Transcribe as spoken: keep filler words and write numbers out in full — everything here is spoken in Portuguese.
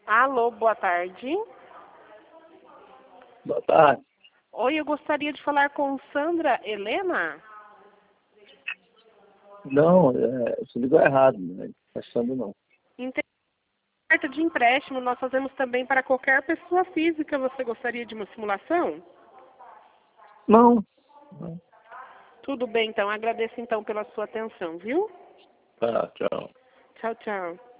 Alô, boa tarde. Boa tarde. Oi, eu gostaria de falar com Sandra Helena. Não, é, você ligou errado, né? Achando não. Entendo. Carta de empréstimo nós fazemos também para qualquer pessoa física. Você gostaria de uma simulação? Não. Não. Tudo bem, então. Agradeço então pela sua atenção, viu? Tá, tchau. Tchau, tchau.